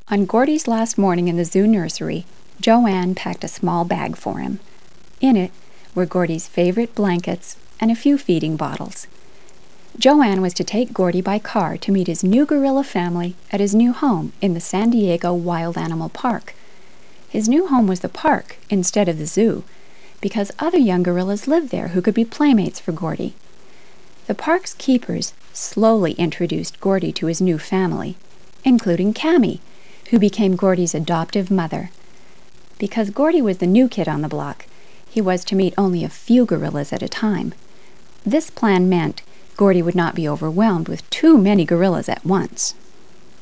On Gordy's last morning in the zoo nursery, Joanne packed a small bag for him. In it were Gordy's favorite blankets and a few feeding bottles. Joanne was to take Gordy by car to meet his new gorilla family at his new home in the San Diego Wild Animal Park. His new home was the park instead of the zoo, because other young gorillas lived there who could be playmates for Gordy. The park's keepers slowly introduced Gordy to his new family, including Cammy, who became Gordy's adoptive mother. Because Gordy was the new kid on the block, he was to meet only a few gorillas at a time. This plan meant Gordy would not be overwhelmed with too many gorillas at once.